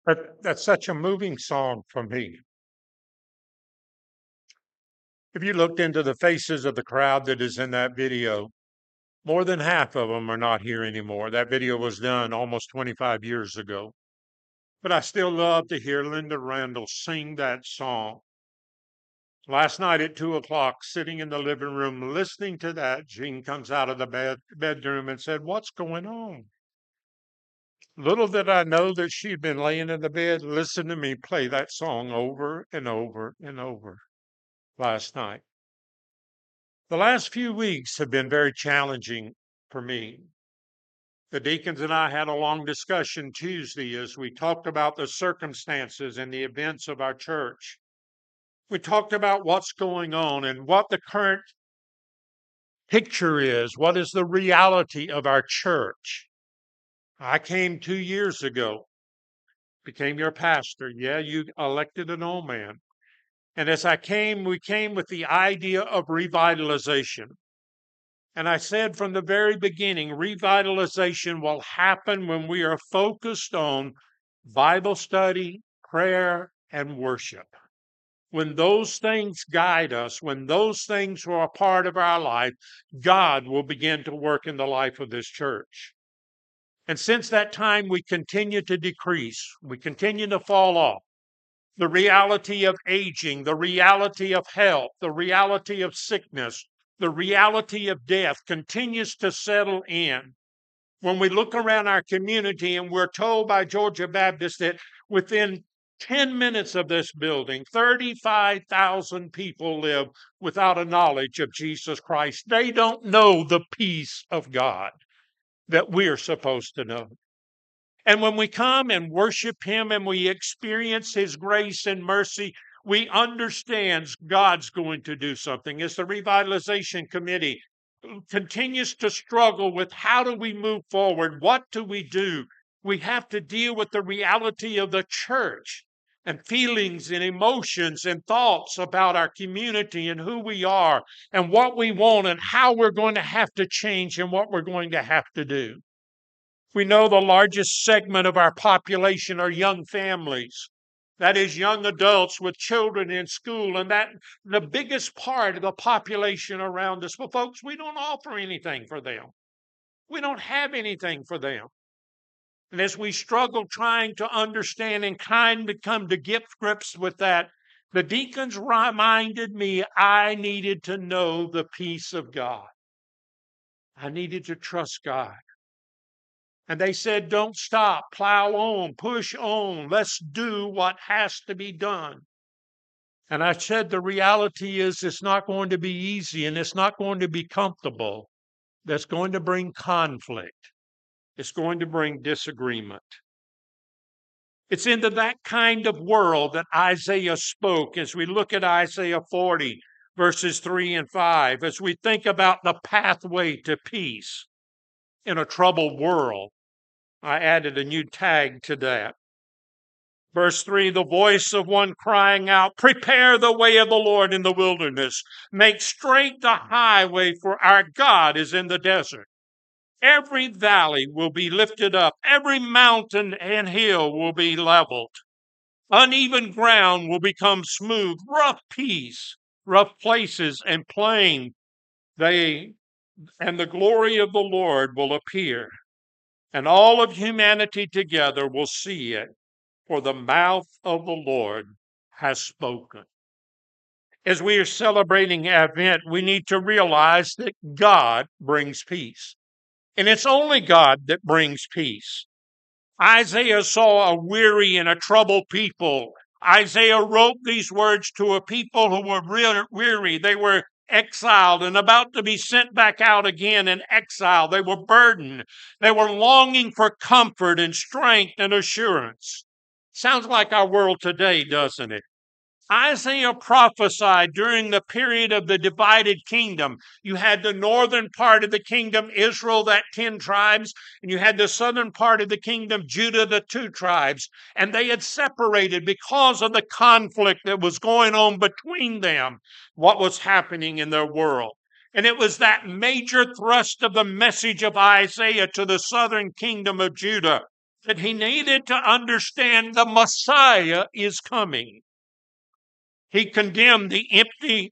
That's such a moving song for me. If you looked into the faces of the crowd that is in that video, more than half of them are not here anymore. That video was done almost 25 years ago. But I still love to hear Linda Randall sing that song. Last night at 2 o'clock, sitting in the living room listening to that, Jean comes out of the bedroom and said, "What's going on?" Little did I know that she'd been laying in the bed listening to me play that song over and over and over last night. The last few weeks have been very challenging for me. The deacons and I had a long discussion Tuesday as we talked about the circumstances and the events of our church. We talked about what's going on and what the current picture is. What is the reality of our church? I came 2 years ago, became your pastor. Yeah, you elected an old man. And as I came, we came with the idea of revitalization. And I said from the very beginning, revitalization will happen when we are focused on Bible study, prayer, and worship. When those things guide us, when those things are a part of our life, God will begin to work in the life of this church. And since that time, we continue to decrease. We continue to fall off. The reality of aging, the reality of health, the reality of sickness, the reality of death continues to settle in. When we look around our community and we're told by Georgia Baptist that within 10 minutes of this building, 35,000 people live without a knowledge of Jesus Christ. They don't know the peace of God that we're supposed to know. And when we come and worship Him and we experience His grace and mercy, we understand God's going to do something. As the Revitalization Committee continues to struggle with how do we move forward, what do we do? We have to deal with the reality of the church and feelings and emotions and thoughts about our community and who we are and what we want and how we're going to have to change and what we're going to have to do. We know the largest segment of our population are young families. That is young adults with children in school, and that the biggest part of the population around us. Well, folks, we don't offer anything for them. We don't have anything for them. And as we struggle trying to understand and kind of come to grips with that, the deacons reminded me I needed to know the peace of God. I needed to trust God. And they said, don't stop, plow on, push on, let's do what has to be done. And I said, the reality is it's not going to be easy and it's not going to be comfortable. That's going to bring conflict. It's going to bring disagreement. It's into that kind of world that Isaiah spoke as we look at Isaiah 40, verses 3 and 5, as we think about the pathway to peace in a troubled world. I added a new tag to that. Verse 3, the voice of one crying out, prepare the way of the Lord in the wilderness. Make straight the highway, for our God is in the desert. Every valley will be lifted up. Every mountain and hill will be leveled. Uneven ground will become smooth. Rough places and plain. And the glory of the Lord will appear. And all of humanity together will see it, for the mouth of the Lord has spoken. As we are celebrating Advent, we need to realize that God brings peace. And it's only God that brings peace. Isaiah saw a weary and a troubled people. Isaiah wrote these words to a people who were weary. They were exiled and about to be sent back out again in exile. They were burdened. They were longing for comfort and strength and assurance. Sounds like our world today, doesn't it? Isaiah prophesied during the period of the divided kingdom. You had the northern part of the kingdom, Israel, that 10 tribes, and you had the southern part of the kingdom, Judah, the 2 tribes. And they had separated because of the conflict that was going on between them, what was happening in their world. And it was that major thrust of the message of Isaiah to the southern kingdom of Judah that he needed to understand the Messiah is coming. He condemned the empty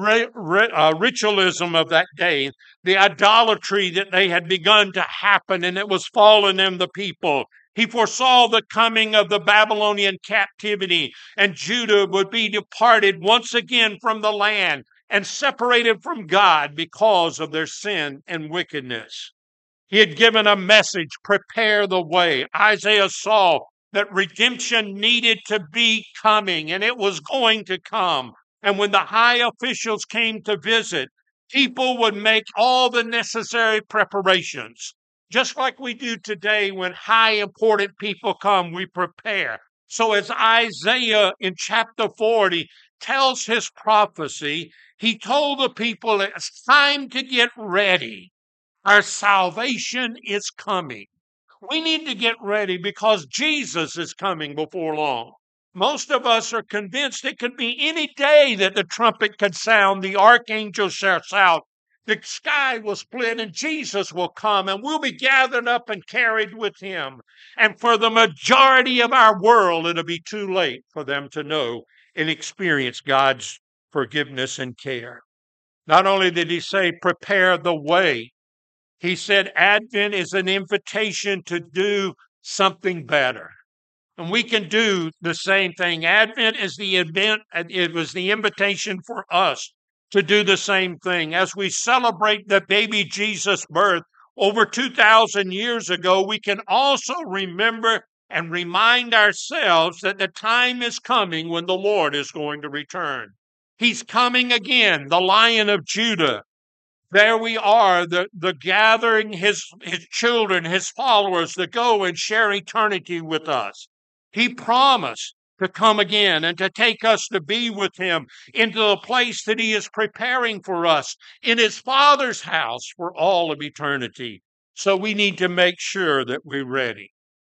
ritualism of that day, the idolatry that they had begun to happen, and it was fallen in the people. He foresaw the coming of the Babylonian captivity, and Judah would be departed once again from the land and separated from God because of their sin and wickedness. He had given a message, prepare the way. Isaiah saw that redemption needed to be coming, and it was going to come. And when the high officials came to visit, people would make all the necessary preparations. Just like we do today when high important people come, we prepare. So as Isaiah in chapter 40 tells his prophecy, he told the people it's time to get ready. Our salvation is coming. We need to get ready because Jesus is coming before long. Most of us are convinced it could be any day that the trumpet could sound, the archangel shouts out, the sky will split, and Jesus will come, and we'll be gathered up and carried with him. And for the majority of our world, it'll be too late for them to know and experience God's forgiveness and care. Not only did he say, prepare the way, he said Advent is an invitation to do something better. And we can do the same thing. Advent is the event, it was the invitation for us to do the same thing. As we celebrate the baby Jesus' birth over 2,000 years ago, we can also remember and remind ourselves that the time is coming when the Lord is going to return. He's coming again, the Lion of Judah. There we are, the gathering his children, his followers, to go and share eternity with us. He promised to come again and to take us to be with him into the place that he is preparing for us in his Father's house for all of eternity. So we need to make sure that we're ready.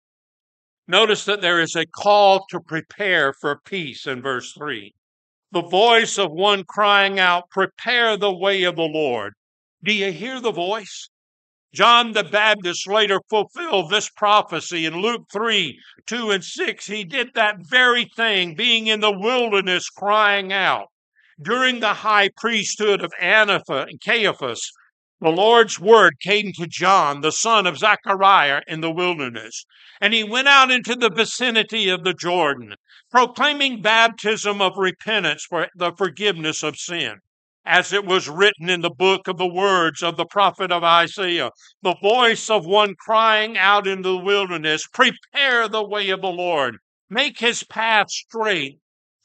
Notice that there is a call to prepare for peace in verse 3. The voice of one crying out, prepare the way of the Lord. Do you hear the voice? John the Baptist later fulfilled this prophecy in Luke 3, 2 and 6. He did that very thing, being in the wilderness crying out. During the high priesthood of Annas and Caiaphas, the Lord's word came to John, the son of Zechariah, in the wilderness. And he went out into the vicinity of the Jordan, proclaiming baptism of repentance for the forgiveness of sin. As it was written in the book of the words of the prophet of Isaiah, the voice of one crying out in the wilderness, prepare the way of the Lord, make his path straight.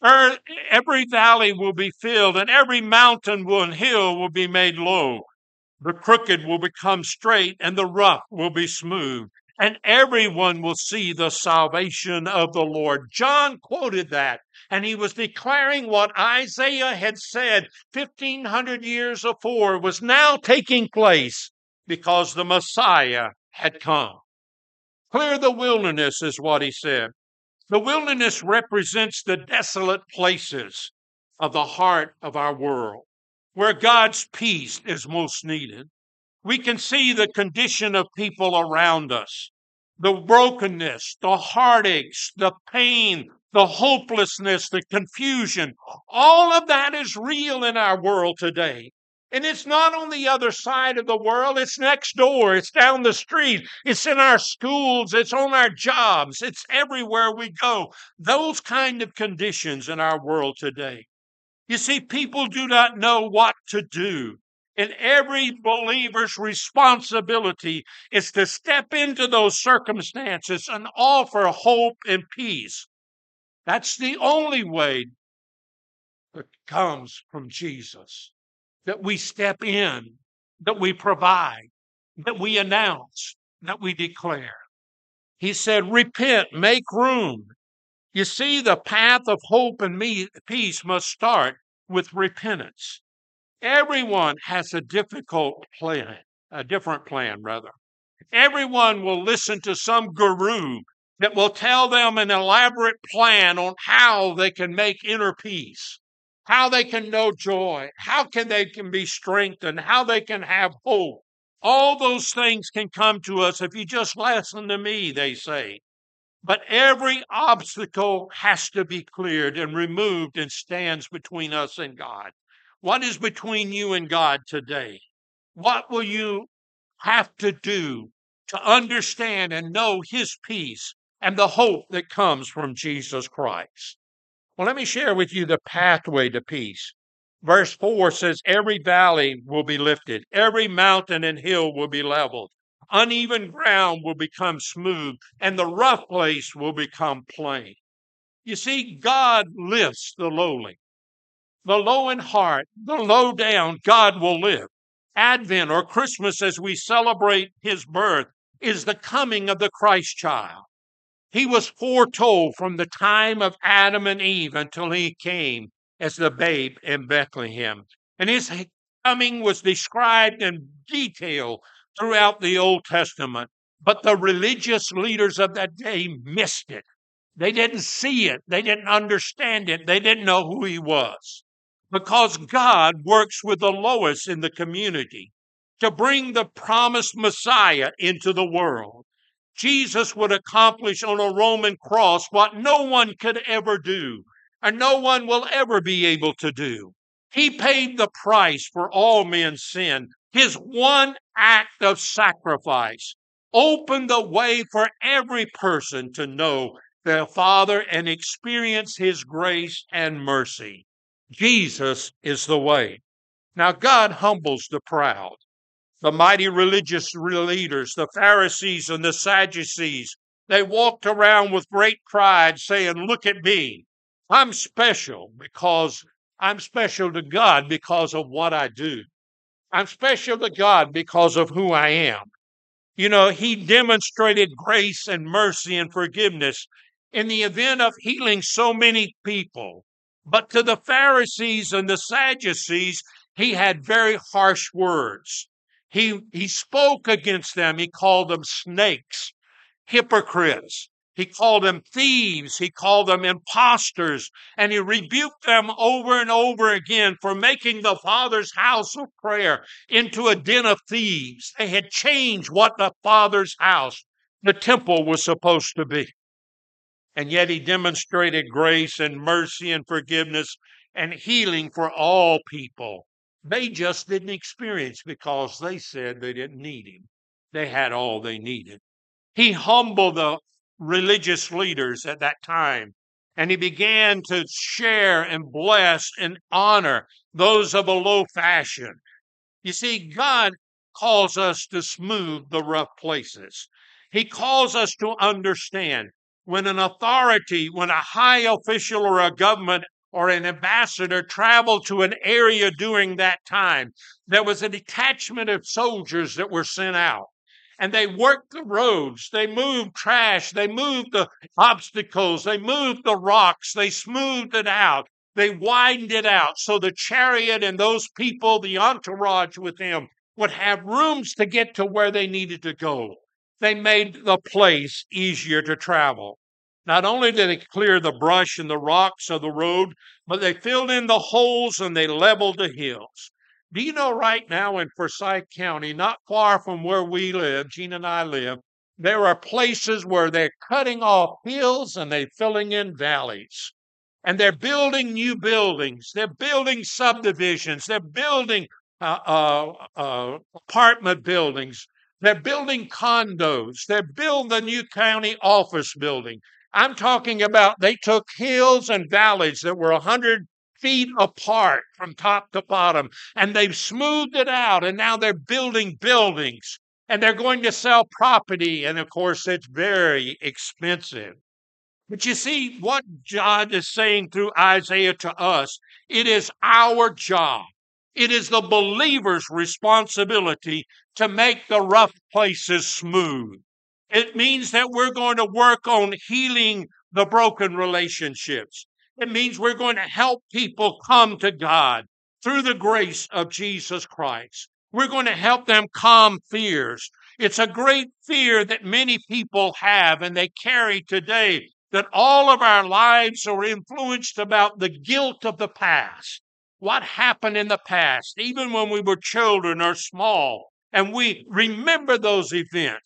Every valley will be filled, and every mountain and hill will be made low. The crooked will become straight, and the rough will be smooth, and everyone will see the salvation of the Lord. John quoted that, and he was declaring what Isaiah had said 1,500 years before was now taking place because the Messiah had come. Clear the wilderness is what he said. The wilderness represents the desolate places of the heart of our world, where God's peace is most needed. We can see the condition of people around us, the brokenness, the heartaches, the pain, the hopelessness, the confusion. All of that is real in our world today. And it's not on the other side of the world. It's next door. It's down the street. It's in our schools. It's on our jobs. It's everywhere we go. Those kind of conditions in our world today. You see, people do not know what to do. And every believer's responsibility is to step into those circumstances and offer hope and peace. That's the only way that comes from Jesus. That we step in, that we provide, that we announce, that we declare. He said, repent, make room. You see, the path of hope and peace must start with repentance. Everyone has a different plan. Everyone will listen to some guru that will tell them an elaborate plan on how they can make inner peace, how they can know joy, how they can be strengthened, how they can have hope. All those things can come to us if you just listen to me, they say. But every obstacle has to be cleared and removed and stands between us and God. What is between you and God today? What will you have to do to understand and know His peace and the hope that comes from Jesus Christ? Well, let me share with you the pathway to peace. Verse 4 says, every valley will be lifted, every mountain and hill will be leveled, uneven ground will become smooth, and the rough place will become plain. You see, God lifts the lowly, the low in heart, the low down, God will lift. Advent or Christmas, as we celebrate His birth, is the coming of the Christ child. He was foretold from the time of Adam and Eve until He came as the babe in Bethlehem. And His coming was described in detail throughout the Old Testament. But the religious leaders of that day missed it. They didn't see it. They didn't understand it. They didn't know who He was. Because God works with the lowest in the community to bring the promised Messiah into the world. Jesus would accomplish on a Roman cross what no one could ever do, and no one will ever be able to do. He paid the price for all men's sin. His one act of sacrifice opened the way for every person to know the Father and experience His grace and mercy. Jesus is the way. Now, God humbles the proud. The mighty religious leaders, the Pharisees and the Sadducees, they walked around with great pride saying, look at me. I'm special to God because of what I do. I'm special to God because of who I am. You know, He demonstrated grace and mercy and forgiveness in the event of healing so many people. But to the Pharisees and the Sadducees, He had very harsh words. He spoke against them. He called them snakes, hypocrites. He called them thieves. He called them impostors. And He rebuked them over and over again for making the Father's house of prayer into a den of thieves. They had changed what the Father's house, the temple, was supposed to be. And yet He demonstrated grace and mercy and forgiveness and healing for all people. They just didn't experience because they said they didn't need Him. They had all they needed. He humbled the religious leaders at that time, and He began to share and bless and honor those of a low fashion. You see, God calls us to smooth the rough places. He calls us to understand when an authority, when a high official or a government or an ambassador traveled to an area during that time, there was a detachment of soldiers that were sent out. And they worked the roads, they moved trash, they moved the obstacles, they moved the rocks, they smoothed it out, they widened it out so the chariot and those people, the entourage with them, would have rooms to get to where they needed to go. They made the place easier to travel. Not only did they clear the brush and the rocks of the road, but they filled in the holes and they leveled the hills. Do you know right now in Forsyth County, not far from where we live, Gina and I live, there are places where they're cutting off hills and they're filling in valleys. And they're building new buildings. They're building subdivisions. They're building apartment buildings. They're building condos. They're building the new county office building. I'm talking about they took hills and valleys that were 100 feet apart from top to bottom, and they've smoothed it out, and now they're building buildings, and they're going to sell property, and of course, it's very expensive. But you see, what God is saying through Isaiah to us, it is our job. It is the believer's responsibility to make the rough places smooth. It means that we're going to work on healing the broken relationships. It means we're going to help people come to God through the grace of Jesus Christ. We're going to help them calm fears. It's a great fear that many people have and they carry today, that all of our lives are influenced about the guilt of the past. What happened in the past, even when we were children or small, and we remember those events.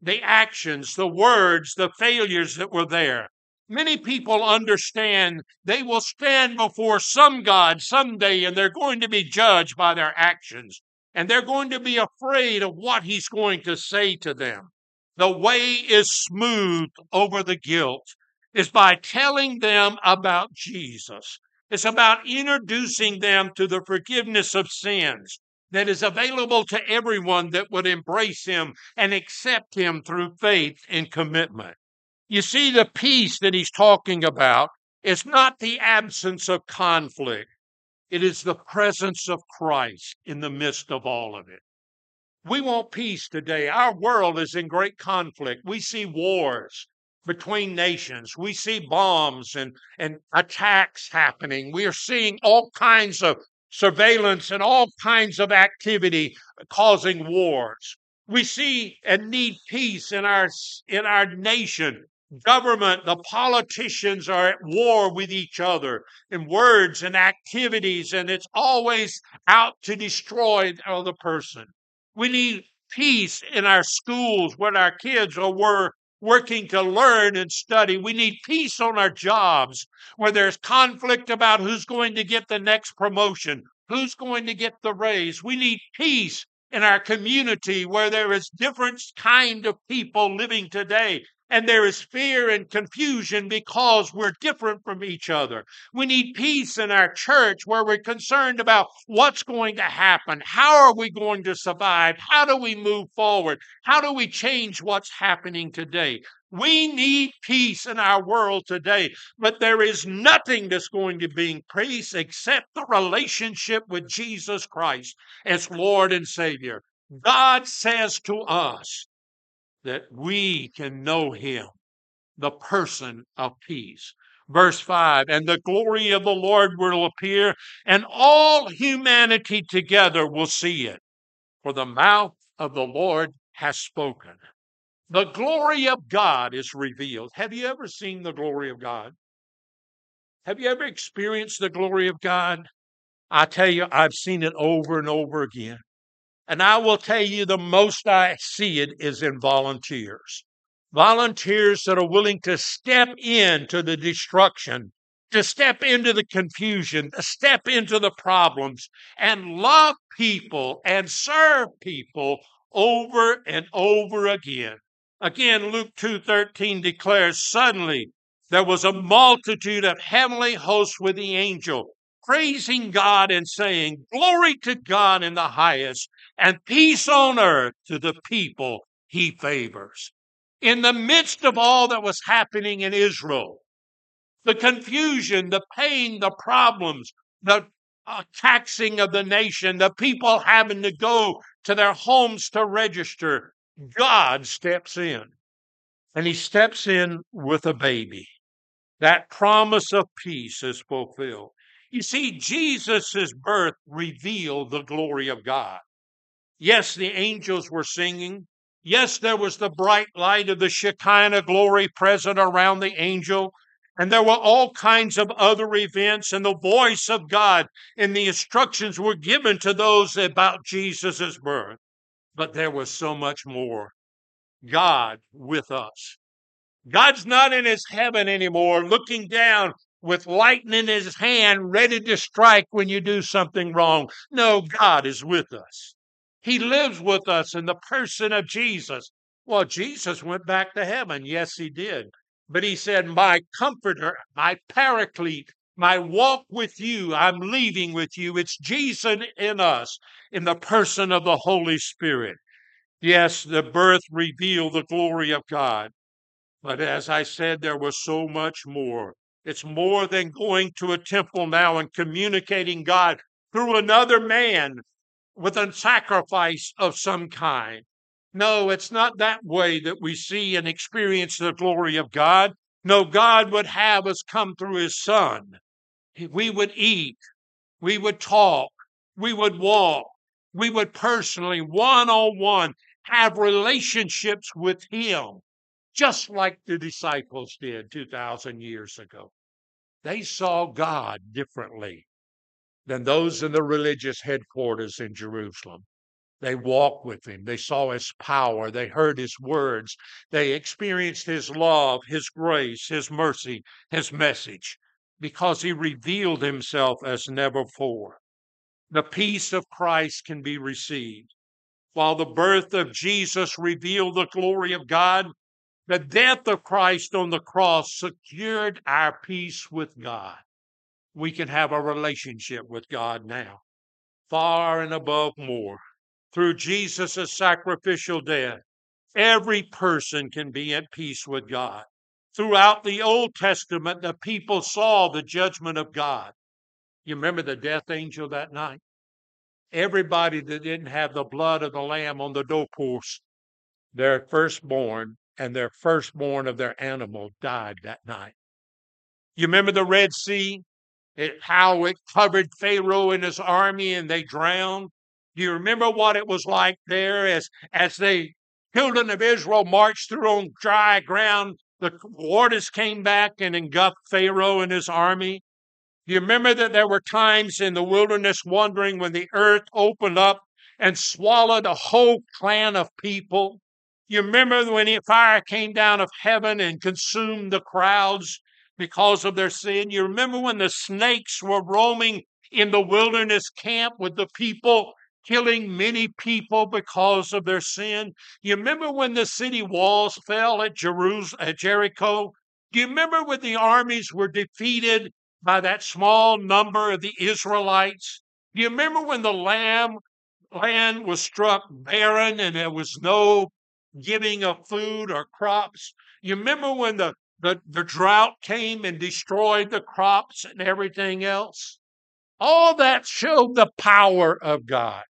the actions, the words, the failures that were there. Many people understand they will stand before some God someday and they're going to be judged by their actions. And they're going to be afraid of what he's going to say to them. The way is smooth over the guilt is by telling them about Jesus. It's about introducing them to the forgiveness of sins that is available to everyone that would embrace him and accept him through faith and commitment. You see, the peace that he's talking about is not the absence of conflict. It is the presence of Christ in the midst of all of it. We want peace today. Our world is in great conflict. We see wars between nations. We see bombs and attacks happening. We are seeing all kinds of surveillance and all kinds of activity causing wars. We see and need peace in our nation. Government, the politicians are at war with each other in words and activities, and it's always out to destroy the other person. We need peace in our schools when our kids are working to learn and study. We need peace on our jobs where there's conflict about who's going to get the next promotion, who's going to get the raise. We need peace in our community where there is different kind of people living today. And there is fear and confusion because we're different from each other. We need peace in our church where we're concerned about what's going to happen. How are we going to survive? How do we move forward? How do we change what's happening today? We need peace in our world today, but there is nothing that's going to bring peace except the relationship with Jesus Christ as Lord and Savior. God says to us, that we can know him, the person of peace. Verse 5, and the glory of the Lord will appear, and all humanity together will see it, for the mouth of the Lord has spoken. The glory of God is revealed. Have you ever seen the glory of God? Have you ever experienced the glory of God? I tell you, I've seen it over and over again. And I will tell you, the most I see it is in volunteers. Volunteers that are willing to step into the destruction, to step into the confusion, to step into the problems, and love people and serve people over and over again. Again, Luke 2:13 declares, suddenly there was a multitude of heavenly hosts with the angel, praising God and saying, glory to God in the highest, and peace on earth to the people he favors. In the midst of all that was happening in Israel, the confusion, the pain, the problems, the taxing of the nation, the people having to go to their homes to register, God steps in. And he steps in with a baby. That promise of peace is fulfilled. You see, Jesus' birth revealed the glory of God. Yes, the angels were singing. Yes, there was the bright light of the Shekinah glory present around the angel. And there were all kinds of other events, and the voice of God and the instructions were given to those about Jesus' birth. But there was so much more. God with us. God's not in his heaven anymore, looking down with lightning in his hand, ready to strike when you do something wrong. No, God is with us. He lives with us in the person of Jesus. Well, Jesus went back to heaven. Yes, he did. But he said, my comforter, my paraclete, my walk with you, I'm leaving with you. It's Jesus in us, in the person of the Holy Spirit. Yes, the birth revealed the glory of God. But as I said, there was so much more. It's more than going to a temple now and communicating God through another man with a sacrifice of some kind. No, it's not that way that we see and experience the glory of God. No, God would have us come through his Son. We would eat, we would talk, we would walk, we would personally, one-on-one, have relationships with him. Just like the disciples did 2,000 years ago. They saw God differently than those in the religious headquarters in Jerusalem. They walked with him. They saw his power. They heard his words. They experienced his love, his grace, his mercy, his message, because he revealed himself as never before. The peace of Christ can be received. While the birth of Jesus revealed the glory of God, the death of Christ on the cross secured our peace with God. We can have a relationship with God now, far and above more. Through Jesus' sacrificial death, every person can be at peace with God. Throughout the Old Testament, the people saw the judgment of God. You remember the death angel that night? Everybody that didn't have the blood of the Lamb on the doorpost, their firstborn and their firstborn of their animal died that night. You remember the Red Sea? How it covered Pharaoh and his army and they drowned? Do you remember what it was like there as the children of Israel marched through on dry ground? The waters came back and engulfed Pharaoh and his army. Do you remember that there were times in the wilderness wandering when the earth opened up and swallowed a whole clan of people? You remember when fire came down of heaven and consumed the crowds because of their sin? You remember when the snakes were roaming in the wilderness camp with the people, killing many people because of their sin? You remember when the city walls fell at Jericho? Do you remember when the armies were defeated by that small number of the Israelites? Do you remember when the land was struck barren and there was no giving of food or crops? You remember when the drought came and destroyed the crops and everything else? All that showed the power of God.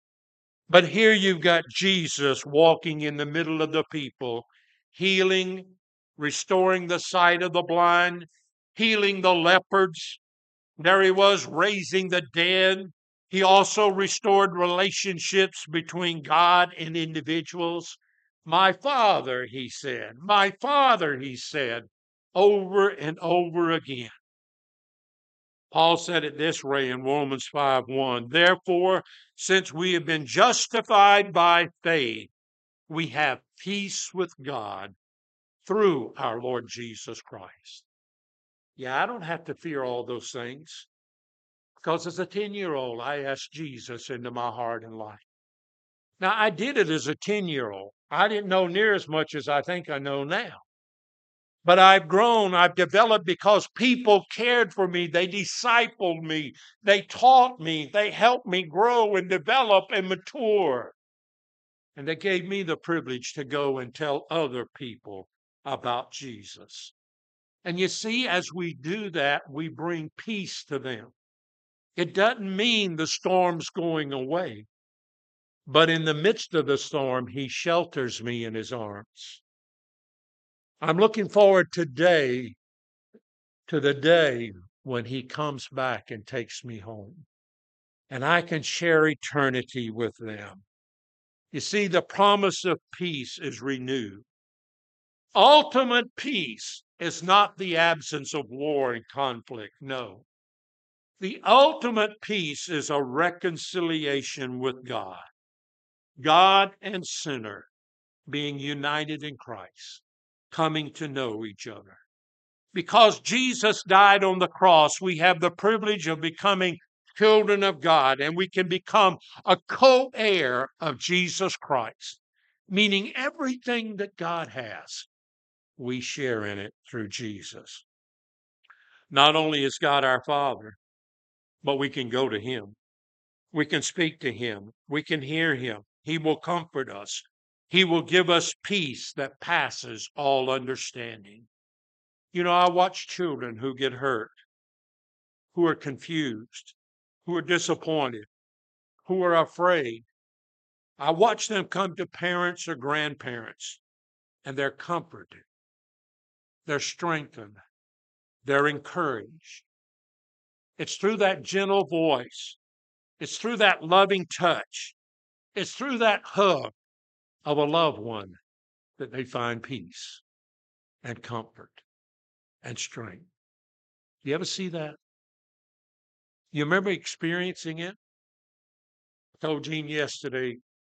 But here you've got Jesus walking in the middle of the people, healing, restoring the sight of the blind, healing the lepers. There he was raising the dead. He also restored relationships between God and individuals. My Father, he said. My Father, he said, over and over again. Paul said it this way in Romans 5:1. Therefore, since we have been justified by faith, we have peace with God through our Lord Jesus Christ. Yeah, I don't have to fear all those things. Because as a 10-year-old, I asked Jesus into my heart and life. Now, I did it as a 10-year-old. I didn't know near as much as I think I know now. But I've grown, I've developed because people cared for me. They discipled me. They taught me. They helped me grow and develop and mature. And they gave me the privilege to go and tell other people about Jesus. And you see, as we do that, we bring peace to them. It doesn't mean the storm's going away, but in the midst of the storm, he shelters me in his arms. I'm looking forward today to the day when he comes back and takes me home, and I can share eternity with them. You see, the promise of peace is renewed. Ultimate peace is not the absence of war and conflict, no. The ultimate peace is a reconciliation with God. God and sinner being united in Christ, coming to know each other. Because Jesus died on the cross, we have the privilege of becoming children of God, and we can become a co-heir of Jesus Christ, meaning everything that God has, we share in it through Jesus. Not only is God our Father, but we can go to him. We can speak to him. We can hear him. He will comfort us. He will give us peace that passes all understanding. You know, I watch children who get hurt, who are confused, who are disappointed, who are afraid. I watch them come to parents or grandparents, and they're comforted. They're strengthened. They're encouraged. It's through that gentle voice. It's through that loving touch. It's through that hug of a loved one that they find peace and comfort and strength. You ever see that? You remember experiencing it? I told Gene yesterday,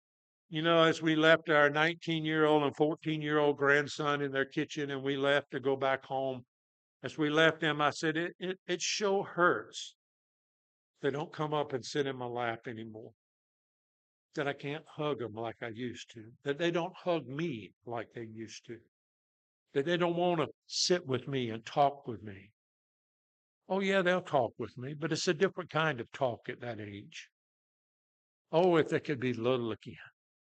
You know, as we left our 19-year-old and 14-year-old grandson in their kitchen and we left to go back home, as we left them, I said, it sure hurts. They don't come up and sit in my lap anymore. That I can't hug them like I used to. That they don't hug me like they used to. That they don't want to sit with me and talk with me. Oh, yeah, they'll talk with me, but it's a different kind of talk at that age. Oh, if they could be little again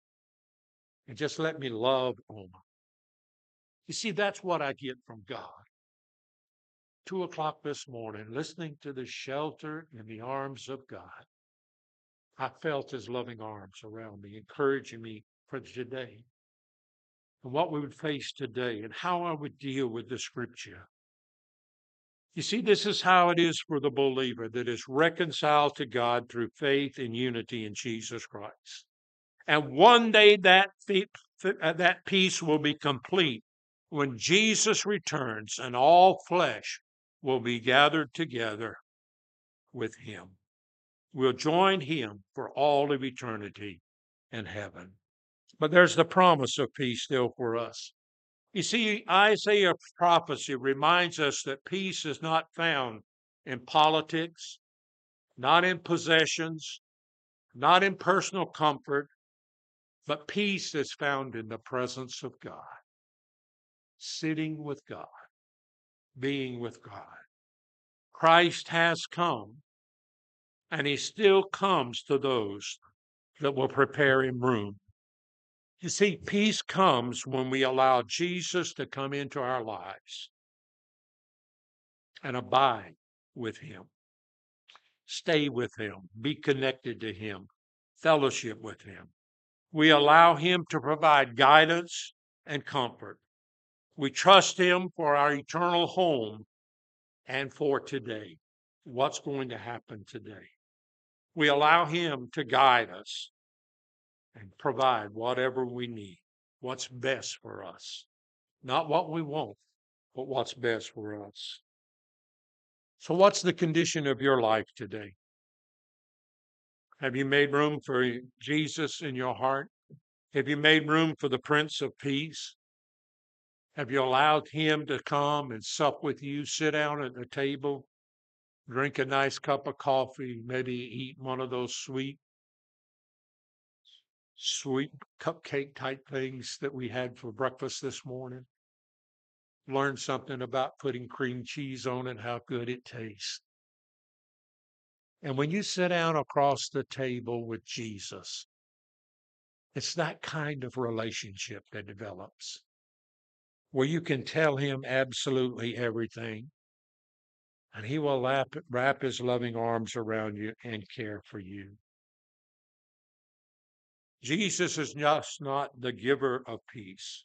and just let me love on them. You see, that's what I get from God. 2 o'clock this morning, listening to the shelter in the arms of God. I felt his loving arms around me, encouraging me for today and what we would face today and how I would deal with the scripture. You see, this is how it is for the believer that is reconciled to God through faith and unity in Jesus Christ. And one day that peace will be complete when Jesus returns and all flesh will be gathered together with him. We'll join him for all of eternity in heaven. But there's the promise of peace still for us. You see, Isaiah's prophecy reminds us that peace is not found in politics, not in possessions, not in personal comfort, but peace is found in the presence of God, sitting with God, being with God. Christ has come, and he still comes to those that will prepare him room. You see, peace comes when we allow Jesus to come into our lives and abide with him. Stay with him, be connected to him, fellowship with him. We allow him to provide guidance and comfort. We trust him for our eternal home and for today. What's going to happen today? We allow him to guide us and provide whatever we need, what's best for us. Not what we want, but what's best for us. So what's the condition of your life today? Have you made room for Jesus in your heart? Have you made room for the Prince of Peace? Have you allowed him to come and sup with you, sit down at the table, drink a nice cup of coffee, maybe eat one of those sweet cupcake type things that we had for breakfast this morning? Learn something about putting cream cheese on it, how good it tastes. And when you sit down across the table with Jesus, it's that kind of relationship that develops where you can tell him absolutely everything, and he will wrap his loving arms around you and care for you. Jesus is just not the giver of peace.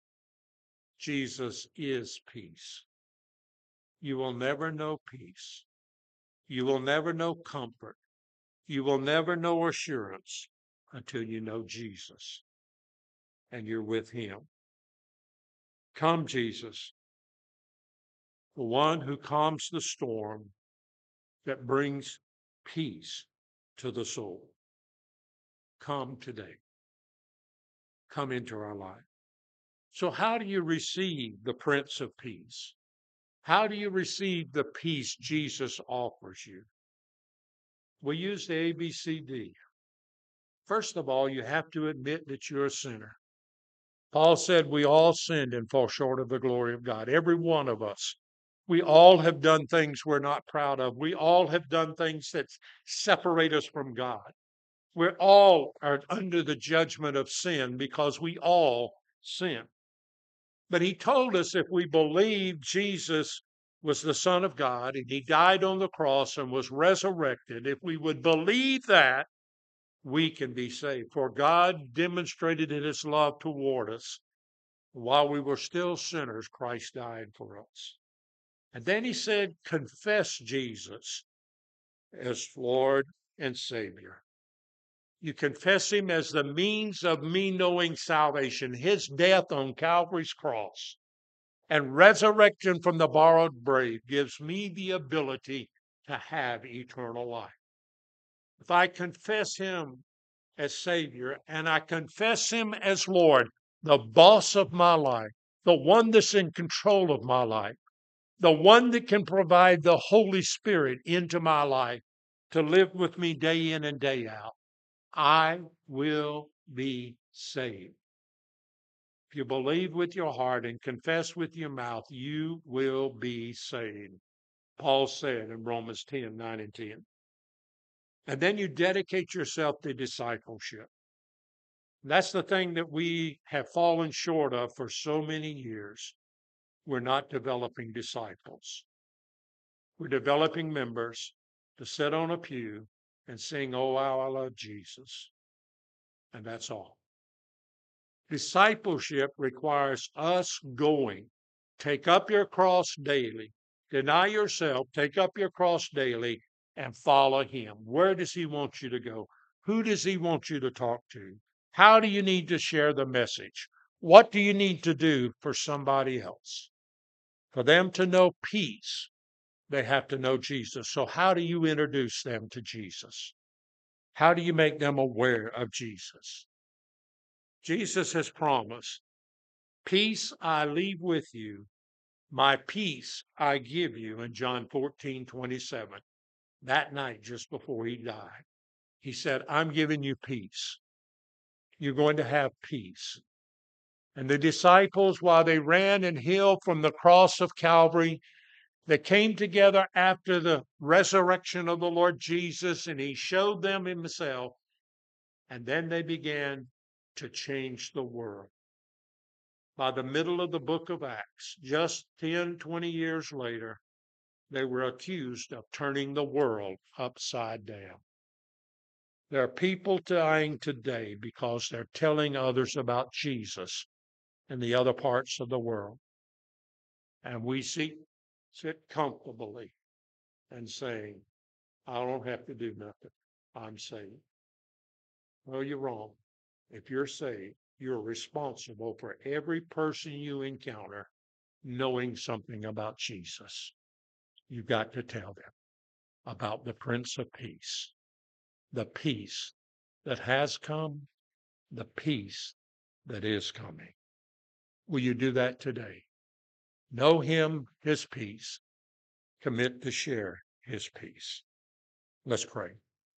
Jesus is peace. You will never know peace. You will never know comfort. You will never know assurance until you know Jesus and you're with him. Come, Jesus, the one who calms the storm that brings peace to the soul. Come today. Come into our life. So how do you receive the Prince of Peace? How do you receive the peace Jesus offers you? We use the ABCD. First of all, you have to admit that you're a sinner. Paul said we all sinned and fall short of the glory of God. Every one of us. We all have done things we're not proud of. We all have done things that separate us from God. We all are under the judgment of sin because we all sin. But he told us if we believe Jesus was the Son of God and he died on the cross and was resurrected, if we would believe that, we can be saved. For God demonstrated his love toward us. While we were still sinners, Christ died for us. And then he said, confess Jesus as Lord and Savior. You confess him as the means of me knowing salvation, his death on Calvary's cross and resurrection from the borrowed grave gives me the ability to have eternal life. If I confess him as Savior and I confess Him as Lord, the boss of my life, the one that's in control of my life, the one that can provide the Holy Spirit into my life to live with me day in and day out, I will be saved. If you believe with your heart and confess with your mouth, you will be saved. Paul said in Romans 10:9 and 10. And then you dedicate yourself to discipleship. That's the thing that we have fallen short of for so many years. We're not developing disciples. We're developing members to sit on a pew and sing, "Oh, how I love Jesus." And that's all. Discipleship requires us going. Take up your cross daily. Deny yourself, take up your cross daily, and follow Him. Where does He want you to go? Who does He want you to talk to? How do you need to share the message? What do you need to do for somebody else? For them to know peace, they have to know Jesus. So, how do you introduce them to Jesus? How do you make them aware of Jesus? Jesus has promised, "Peace I leave with you, my peace I give you," in John 14:27. That night, just before He died, He said, "I'm giving you peace. You're going to have peace." And the disciples, while they ran and hid from the cross of Calvary, they came together after the resurrection of the Lord Jesus, and He showed them Himself. And then they began to change the world. By the middle of the book of Acts, just 10, 20 years later, they were accused of turning the world upside down. There are people dying today because they're telling others about Jesus in the other parts of the world. And we sit comfortably and saying, "I don't have to do nothing. I'm saved." Well, you're wrong. If you're saved, you're responsible for every person you encounter knowing something about Jesus. You've got to tell them about the Prince of Peace, the peace that has come, the peace that is coming. Will you do that today? Know Him, His peace. Commit to share His peace. Let's pray.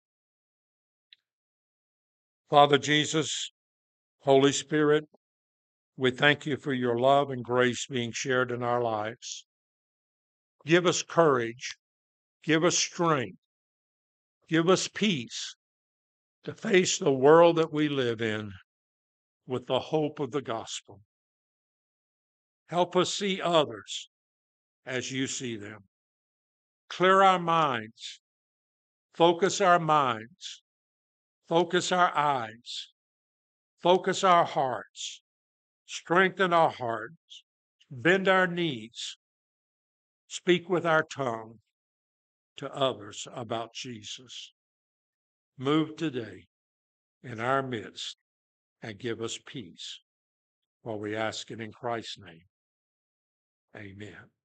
Father Jesus, Holy Spirit, we thank You for Your love and grace being shared in our lives. Give us courage. Give us strength. Give us peace to face the world that we live in with the hope of the gospel. Help us see others as You see them. Clear our minds. Focus our minds. Focus our eyes. Focus our hearts. Strengthen our hearts. Bend our knees. Speak with our tongue to others about Jesus. Move today in our midst and give us peace. For we ask it in Christ's name. Amen.